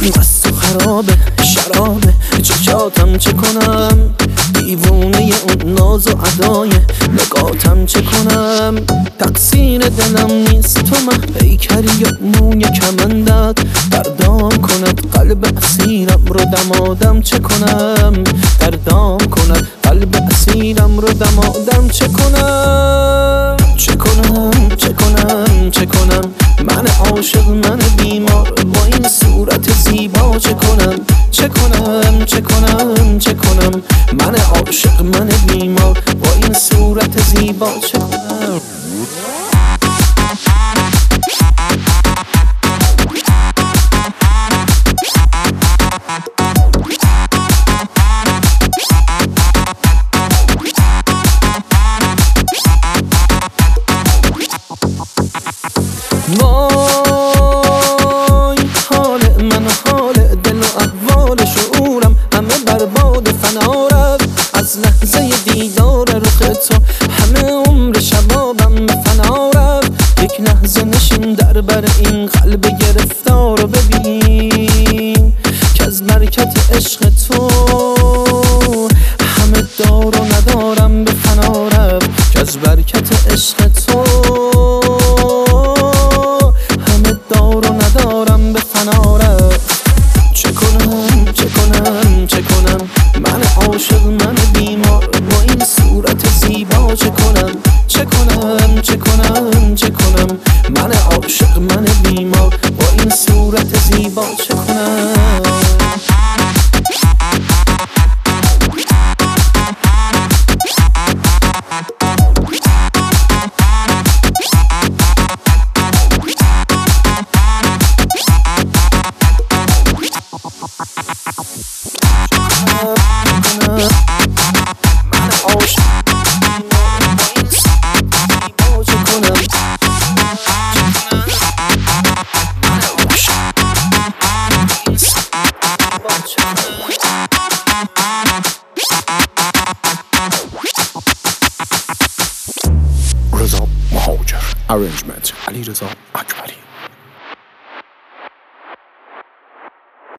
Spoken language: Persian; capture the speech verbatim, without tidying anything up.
مست و خرابه شرابه چشاتم چه کنم، دیوونه اون ناز و ادای نگاتم چه کنم. تقصیر دلم نیست تو مه پیکری یا موی کمندت دردام کند قلب اسیرم رو دمادم چه کنم، دردام کند قلب اسیرم رو دمادم چه کنم. چه کنم چه کنم چه کنم من عاشق من بیمار با این صورت زیبا چه کنم، چه کنم چه کنم چه کنم من عاشق من بیمار با این صورت زیبا چه کنم. وای حال من حال دل و احوال شعورم همه برباد فنا رفت از لحظه دیدار رخ تو، همه عمر شبابم به فنا رفت. یک لحظه نشین در بر این قلب گرفتار رو ببین که از برکت عشق تو همه دار و ندارم به فنا رفت، که از برکت عشق تو همه دار و ندارم به فنا رفت. چه کنم چه کنم چه کنم من عاشق من بیمار با این صورت زیبا چه کنم، چه کنم چه کنم چه کنم من عاشق من بیمار با این صورت زیبا چه کنم. رضا مهاجر. Arrangement علی رضا